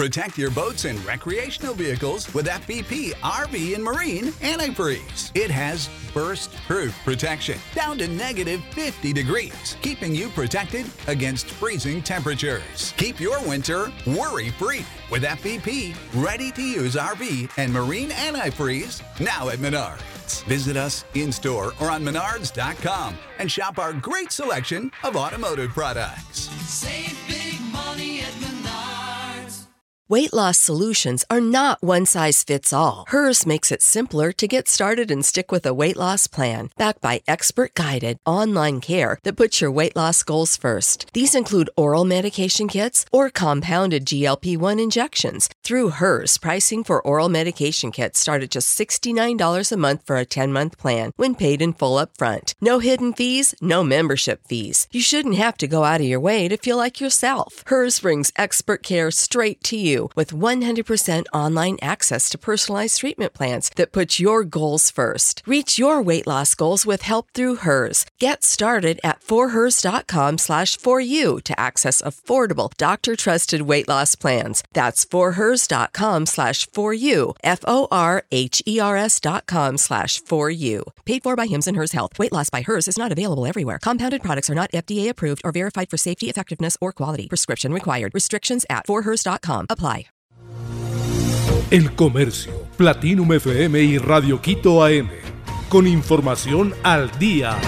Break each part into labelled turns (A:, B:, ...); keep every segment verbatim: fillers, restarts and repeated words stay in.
A: Protect your boats and recreational vehicles with F B P R V and Marine Antifreeze. It has burst-proof protection down to negative fifty degrees, keeping you protected against freezing temperatures. Keep your winter worry-free with F B P ready-to-use R V and Marine Antifreeze now at Menards. Visit us in-store or on menards dot com and shop our great selection of automotive products.
B: Save big money at Menards.
C: Weight loss solutions are not one size fits all. Hers makes it simpler to get started and stick with a weight loss plan, backed by expert-guided online care that puts your weight loss goals first. These include oral medication kits or compounded G L P one injections. Through Hers, pricing for oral medication kits start at just sixty-nine dollars a month for a ten-month plan when paid in full upfront. No hidden fees, no membership fees. You shouldn't have to go out of your way to feel like yourself. Hers brings expert care straight to you with one hundred percent online access to personalized treatment plans that put your goals first. Reach your weight loss goals with help through Hers. Get started at forhers dot com slash for you to access affordable, doctor-trusted weight loss plans. That's forhers dot com slash for you, F O R H E R S dot com slash for you. Paid for by Hims and Hers Health. Weight loss by Hers is not available everywhere. Compounded products are not F D A approved or verified for safety, effectiveness, or quality. Prescription required. Restrictions at forhers dot com. Apply.
D: El Comercio, Platinum F M y Radio Quito A M. Con información al día.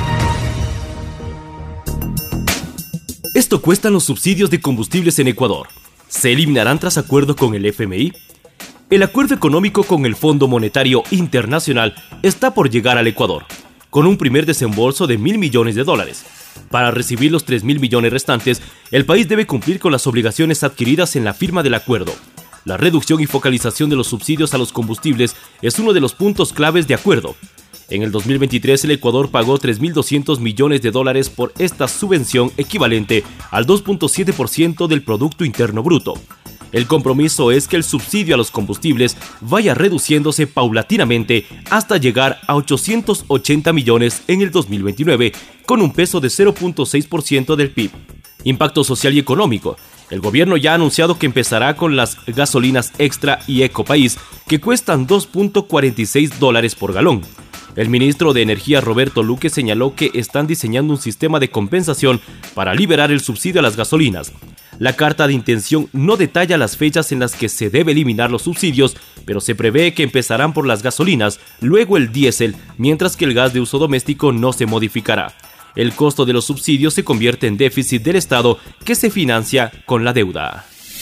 E: Esto cuestan los subsidios de combustibles en Ecuador. ¿Se eliminarán tras acuerdo con el F M I? El acuerdo económico con el Fondo Monetario Internacional está por llegar al Ecuador, con un primer desembolso de mil millones de dólares. Para recibir los tres mil millones restantes, el país debe cumplir con las obligaciones adquiridas en la firma del acuerdo. La reducción y focalización de los subsidios a los combustibles es uno de los puntos claves de acuerdo. En el dos mil veintitrés, el Ecuador pagó tres mil doscientos millones de dólares por esta subvención equivalente al dos punto siete por ciento del Producto Interno Bruto. El compromiso es que el subsidio a los combustibles vaya reduciéndose paulatinamente hasta llegar a ochocientos ochenta millones en el dos mil veintinueve, con un peso de cero punto seis por ciento del P I B. Impacto social y económico. El gobierno ya ha anunciado que empezará con las gasolinas Extra y Ecopaís, que cuestan dos punto cuarenta y seis dólares por galón. El ministro de Energía Roberto Luque señaló que están diseñando un sistema de compensación para liberar el subsidio a las gasolinas. La carta de intención no detalla las fechas en las que se debe eliminar los subsidios, pero se prevé que empezarán por las gasolinas, luego el diésel, mientras que el gas de uso doméstico no se modificará. El costo de los subsidios se convierte en déficit del Estado que se financia con la deuda.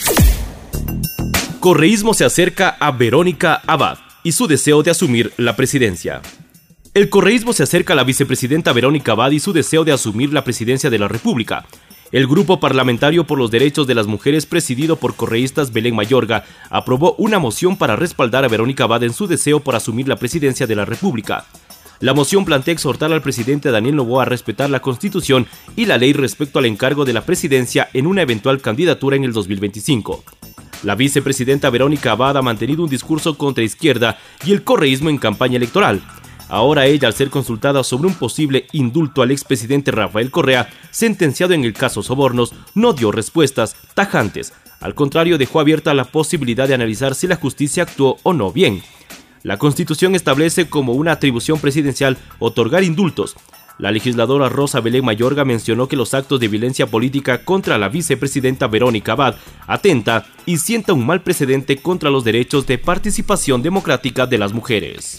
E: Correísmo se acerca a Verónica Abad y su deseo de asumir la presidencia. El correísmo se acerca a la vicepresidenta Verónica Abad y su deseo de asumir la presidencia de la República. El Grupo Parlamentario por los Derechos de las Mujeres, presidido por correístas Belén Mayorga, aprobó una moción para respaldar a Verónica Abad en su deseo por asumir la presidencia de la República. La moción plantea exhortar al presidente Daniel Noboa a respetar la Constitución y la ley respecto al encargo de la presidencia en una eventual candidatura en el dos mil veinticinco. La vicepresidenta Verónica Abad ha mantenido un discurso contra izquierda y el correísmo en campaña electoral. Ahora ella, al ser consultada sobre un posible indulto al expresidente Rafael Correa, sentenciado en el caso Sobornos, no dio respuestas tajantes. Al contrario, dejó abierta la posibilidad de analizar si la justicia actuó o no bien. La Constitución establece como una atribución presidencial otorgar indultos. La legisladora Rosa Belén Mayorga mencionó que los actos de violencia política contra la vicepresidenta Verónica Abad atenta y sienta un mal precedente contra los derechos de participación democrática de las mujeres.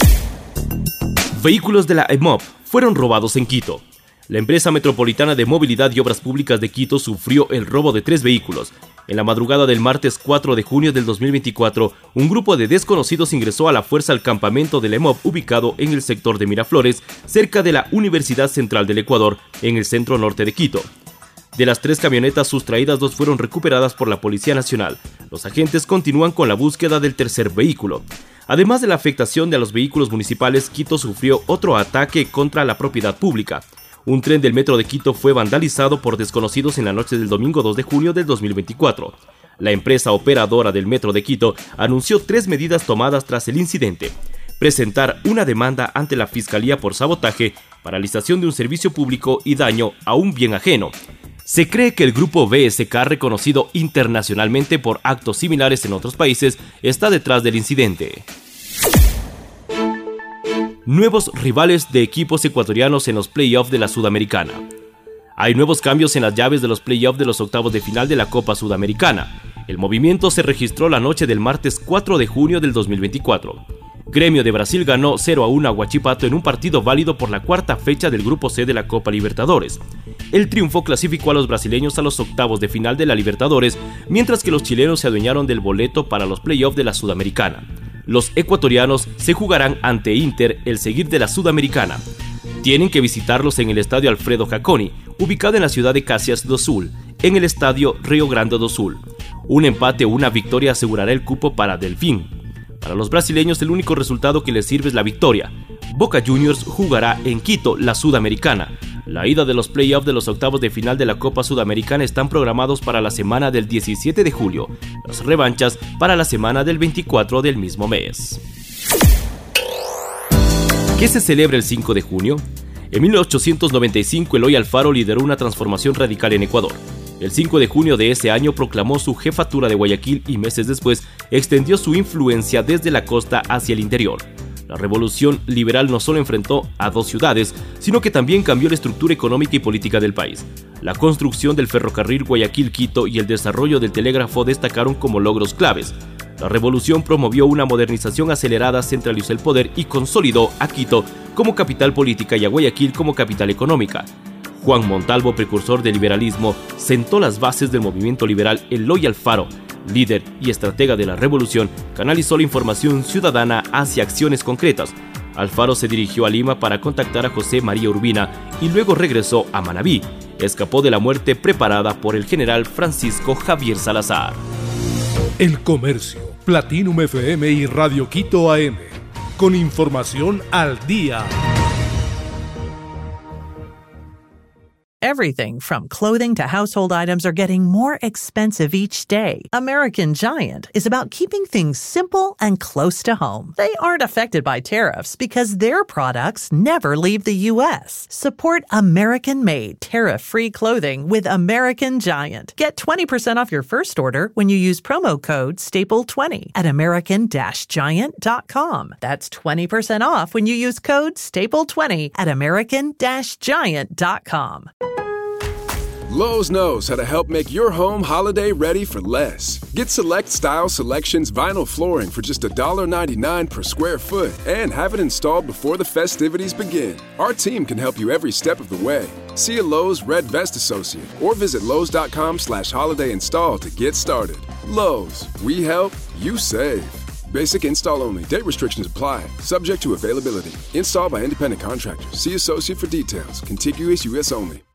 E: Vehículos de la E M O P fueron robados en Quito. La empresa metropolitana de movilidad y obras públicas de Quito sufrió el robo de tres vehículos. En la madrugada del martes cuatro de junio del dos mil veinticuatro, un grupo de desconocidos ingresó a la fuerza al campamento de la E M O P ubicado en el sector de Miraflores, cerca de la Universidad Central del Ecuador, en el centro norte de Quito. De las tres camionetas sustraídas, dos fueron recuperadas por la Policía Nacional. Los agentes continúan con la búsqueda del tercer vehículo. Además de la afectación de los vehículos municipales, Quito sufrió otro ataque contra la propiedad pública. Un tren del metro de Quito fue vandalizado por desconocidos en la noche del domingo dos de junio del dos mil veinticuatro. La empresa operadora del metro de Quito anunció tres medidas tomadas tras el incidente: presentar una demanda ante la Fiscalía por sabotaje, paralización de un servicio público y daño a un bien ajeno. Se cree que el grupo B S K, reconocido internacionalmente por actos similares en otros países, está detrás del incidente. Nuevos rivales de equipos ecuatorianos en los playoffs de la Sudamericana. Hay nuevos cambios en las llaves de los playoffs de los octavos de final de la Copa Sudamericana. El movimiento se registró la noche del martes cuatro de junio del dos mil veinticuatro. Gremio de Brasil ganó cero a uno a Huachipato en un partido válido por la cuarta fecha del Grupo C de la Copa Libertadores. El triunfo clasificó a los brasileños a los octavos de final de la Libertadores, mientras que los chilenos se adueñaron del boleto para los playoffs de la Sudamericana. Los ecuatorianos se jugarán ante Inter el seguir de la Sudamericana. Tienen que visitarlos en el Estadio Alfredo Jaconi, ubicado en la ciudad de Caxias do Sul, en el Estadio Río Grande do Sul. Un empate o una victoria asegurará el cupo para Delfín. Para los brasileños, el único resultado que les sirve es la victoria. Boca Juniors jugará en Quito la Sudamericana. La ida de los playoffs de los octavos de final de la Copa Sudamericana están programados para la semana del diecisiete de julio, las revanchas para la semana del veinticuatro del mismo mes. ¿Qué se celebra el cinco de junio? En mil ochocientos noventa y cinco, Eloy Alfaro lideró una transformación radical en Ecuador. El cinco de junio de ese año proclamó su jefatura de Guayaquil y meses después extendió su influencia desde la costa hacia el interior. La revolución liberal no solo enfrentó a dos ciudades, sino que también cambió la estructura económica y política del país. La construcción del ferrocarril Guayaquil-Quito y el desarrollo del telégrafo destacaron como logros claves. La revolución promovió una modernización acelerada, centralizó el poder y consolidó a Quito como capital política y a Guayaquil como capital económica. Juan Montalvo, precursor del liberalismo, sentó las bases del movimiento liberal. Eloy Alfaro, líder y estratega de la revolución, canalizó la información ciudadana hacia acciones concretas. Alfaro se dirigió a Lima para contactar a José María Urbina y luego regresó a Manabí. Escapó de la muerte preparada por el general Francisco Javier Salazar.
D: El Comercio, Platinum F M y Radio Quito A M, con información al día.
F: Everything from clothing to household items are getting more expensive each day. American Giant is about keeping things simple and close to home. They aren't affected by tariffs because their products never leave the U S. Support American-made, tariff-free clothing with American Giant. Get twenty percent off your first order when you use promo code staple twenty at american giant dot com. That's twenty percent off when you use code staple twenty at american giant dot com.
G: Lowe's knows how to help make your home holiday ready for less. Get Select Style Selections vinyl flooring for just one ninety-nine per square foot and have it installed before the festivities begin. Our team can help you every step of the way. See a Lowe's Red Vest associate or visit lowes.com slash holiday install to get started. Lowe's, we help, you save. Basic install only. Date restrictions apply. Subject to availability. Installed by independent contractors. See associate for details. Contiguous U S only.